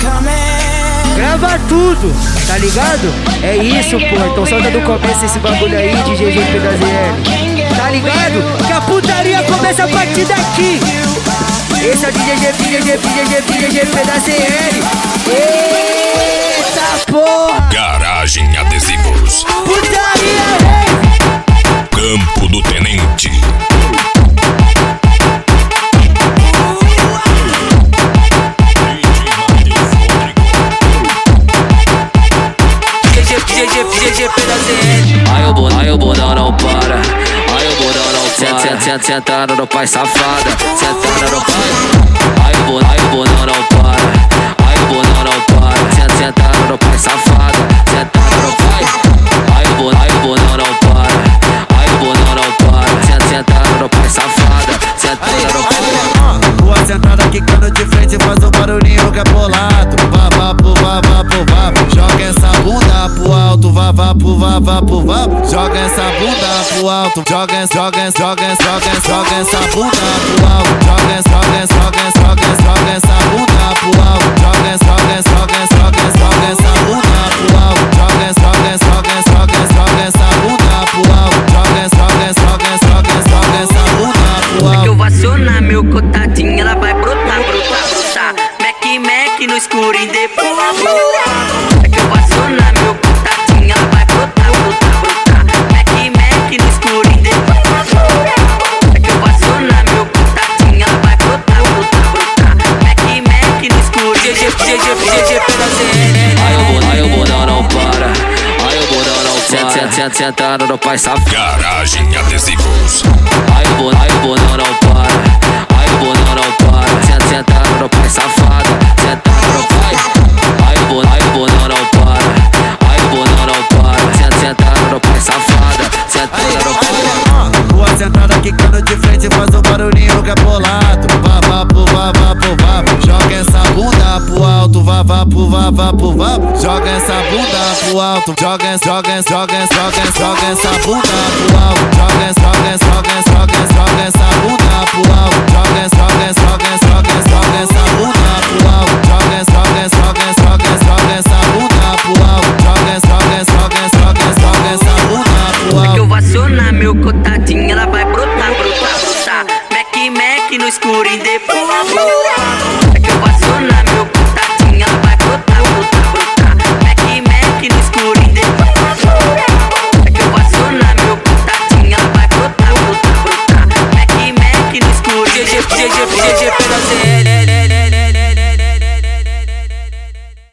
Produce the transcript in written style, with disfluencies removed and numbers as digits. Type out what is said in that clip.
Grava tudo, tá ligado? É isso, pô. Então solta do começo esse bagulho aí de GGP da ZL. Tá ligado? Que a putaria começa a partir daqui. Esse é o GGP da ZL. Eita porra! Garagem Adesivos. Putaria, rei! Campo do Tenente. GGP da ZL. Aí o bodão não para. Aí o bodão não para. Sentando no pai safada. Sentando no pai. Aí o bodão não para. Aí o bodão não para. Sentando no pai safada. Sentando no pai. Aí o bodão não para. Aí o bodão não para. Sentando no pai safada. Sentando no pai. Tua sentada quicando de frente faz um barulhinho que é bolado. Vá pro vá. Joga essa bunda pro alto. Vá pro vá. Joga essa bunda pro alto. Joga essa bunda pro alto. Joga essa bunda pro alto. Joga essa bunda pro alto. Joga essa bunda pro alto. É que eu vou acionar meu cotadinho, ela vai brotar. Mac no escuro e depois. É que eu vou acionar meu cotadinho, ela vai brotar. Mac no escuro e depois. É que eu vou acionar meu cotadinho, ela vai brotar. Mac no escuro e GGP da ZL. Aí o bodão não para. Aí o bodão não para. Sentando no pai safado. Garagem Adesivos. Aí o bodão não para. Aí o bodão não para. Sentando no pai safada. Sentando no pai. Aí o bodão não para. Aí o bodão não para. Sentando no pai safada. Sentando no pai. Tua sentada quicando de frente faz um barulhinho que é bolado. Vá pro vá. Joga essa bunda pro alto. Vá pro vá. Joga essa bunda pro alto. Joga essa bunda pro alto. Joga essa bunda pro alto. Joga essa bunda pro alto. Joga essa bunda pro alto. É que eu vou acionar meu cotadinho, ela vai brotar. Mac no escuro e depois. É que eu vou acionar meu cotadinho, ela vai brotar. Mac no escuro e depois. É que eu vou acionar meu cotadinho, ela vai brotar. Mac no escuro e depois. GGP da ZL.